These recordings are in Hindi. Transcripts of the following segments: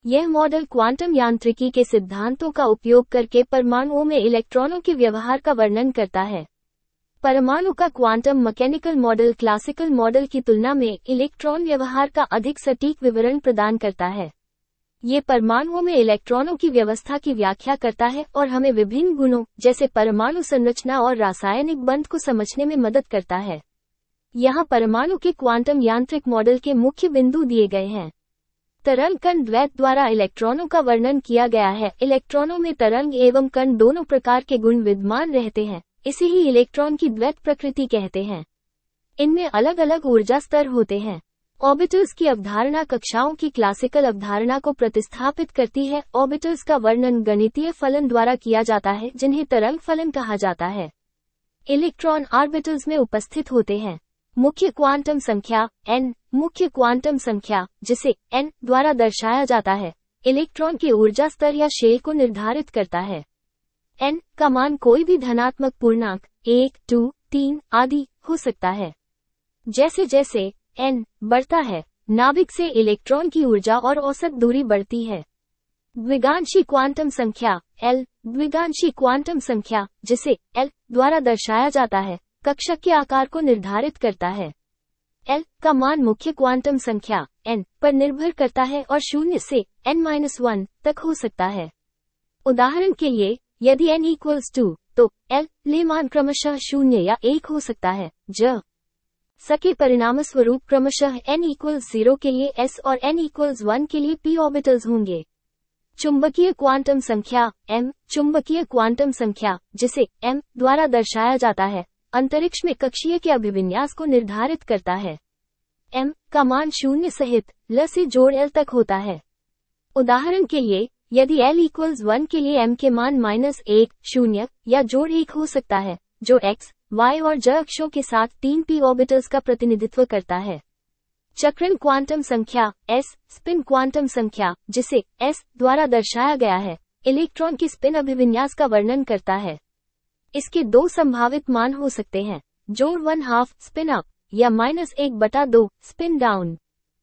यह मॉडल क्वांटम यांत्रिकी के सिद्धांतों का उपयोग करके परमाणुओं में इलेक्ट्रॉनों के व्यवहार का वर्णन करता है। परमाणु का quantum mechanical model classical model की तुलना में इलेक्ट्रॉन व्यवहार का अधिक सटीक विवरण प्रदान करता है। ये परमाणुओं में इलेक्ट्रॉनों की व्यवस्था की व्याख्या करता है और हमें विभिन्न गुणों जैसे परमाणु संरचना और रासायनिक बंध को समझने में मदद करता है। यहाँ परमाणु के क्वांटम यांत्रिक मॉडल के मुख्य बिंदु दिए गए हैं। तरंग कण द्वैत द्वारा इलेक्ट्रॉनों का वर्णन किया गया है। इलेक्ट्रॉनों में तरंग एवं कण दोनों प्रकार के गुण विद्यमान रहते हैं, इसे ही इलेक्ट्रॉन की द्वैत प्रकृति कहते हैं। इनमें अलग अलग ऊर्जा स्तर होते हैं। ऑर्बिटल्स की अवधारणा कक्षाओं की क्लासिकल अवधारणा को प्रतिस्थापित करती है। ऑर्बिटल्स का वर्णन गणितीय फलन द्वारा किया जाता है, जिन्हें तरंग फलन कहा जाता है। इलेक्ट्रॉन ऑर्बिटल्स में उपस्थित होते हैं। मुख्य क्वांटम संख्या n, मुख्य क्वांटम संख्या जिसे n द्वारा दर्शाया जाता है, इलेक्ट्रॉन के ऊर्जा स्तर या शेल को निर्धारित करता है। n का मान कोई भी धनात्मक पूर्णांक 1, 2, 3 आदि हो सकता है। जैसे जैसे n बढ़ता है, नाभिक से इलेक्ट्रॉन की ऊर्जा और औसत दूरी बढ़ती है। द्विगांशी क्वांटम संख्या l, द्विगांशी क्वांटम संख्या जिसे l द्वारा दर्शाया जाता है, कक्षक के आकार को निर्धारित करता है। L का मान मुख्य क्वांटम संख्या n पर निर्भर करता है और 0 से n-1 तक हो सकता है। उदाहरण के लिए, यदि n = 2, तो L ले मान क्रमशः 0 या 1 हो सकता है। सके परिणामस्वरूप क्रमशः n = 0 के लिए s और n = 1 के लिए p ऑर्बिटल्स होंगे। चुंबकीय क्वांटम संख्या m, चुंबकीय क्वांटम संख्या जिसे m द्वारा दर्शाया जाता है, अंतरिक्ष में कक्षीय के अभिविन्यास को निर्धारित करता है। m का मान 0 सहित l से जोड़ l तक होता है। उदाहरण के लिए, यदि l = 1 के लिए m के मान -1, 0 या जोड़ 1 हो सकता है, जो x, y और z अक्षों के साथ 3 p ऑर्बिटल्स का प्रतिनिधित्व करता है। चक्रण क्वांटम संख्या s, स्पिन क्वांटम संख्या जिसे s द्वारा दर्शाया गया है, इलेक्ट्रॉन के स्पिन अभिविन्यास का वर्णन करता है। इसके दो संभावित मान हो सकते हैं, जोड़ 1/2 स्पिन अप या -1/2 स्पिन डाउन।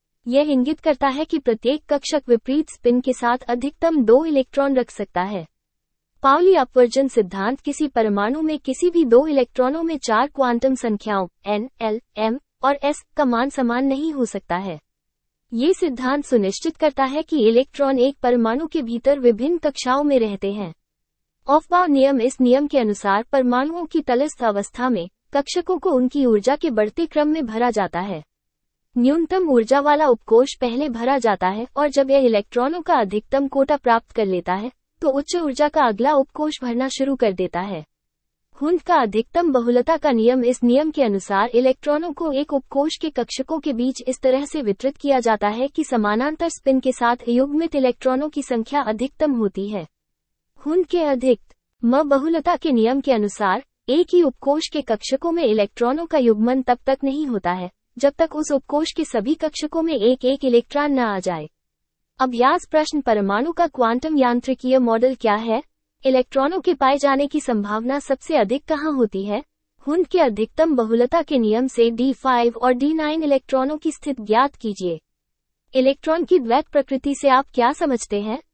यह इंगित करता है कि प्रत्येक कक्षक विपरीत स्पिन के साथ अधिकतम 2 इलेक्ट्रॉन रख सकता है। पाउली अपवर्जन सिद्धांत किसी परमाणु में किसी भी 2 इलेक्ट्रॉनों में 4 क्वांटम संख्याओं n, l, m और s का मान समान नहीं हो सकता है। ये सिद्धांत सुनिश्चित करता है कि इलेक्ट्रॉन एक परमाणु के भीतर विभिन्न कक्षाओं में रहते हैं। ऑफबाउ नियम इस नियम के अनुसार परमाणुओं की तटस्थ अवस्था में कक्षकों को उनकी ऊर्जा के बढ़ते क्रम में भरा जाता है। न्यूनतम ऊर्जा वाला उपकोष पहले भरा जाता है और जब यह इलेक्ट्रॉनों का अधिकतम कोटा प्राप्त कर लेता है, तो उच्च ऊर्जा का अगला उपकोष भरना शुरू कर देता है। हुंड का अधिकतम बहुलता का नियम इस नियम के अनुसार इलेक्ट्रॉनों को एक उपकोष के कक्षकों के बीच इस तरह से वितरित किया जाता है कि समानांतर स्पिन के साथ युग्मित इलेक्ट्रॉनों की संख्या अधिकतम होती है। हुंड के अधिकतम बहुलता के नियम के अनुसार एक ही उपकोष के कक्षकों में इलेक्ट्रॉनों का युग्मन तब तक नहीं होता है, जब तक उस उपकोष के सभी कक्षकों में एक एक इलेक्ट्रॉन न आ जाए। अभ्यास प्रश्न, परमाणु का क्वांटम यांत्रिकीय मॉडल क्या है? इलेक्ट्रॉनों के पाए जाने की संभावना सबसे अधिक कहाँ होती है? हुंड के अधिकतम बहुलता के नियम से d5 और d9 इलेक्ट्रॉनों की स्थिति ज्ञात कीजिए। इलेक्ट्रॉन की द्वैत प्रकृति से आप क्या समझते हैं?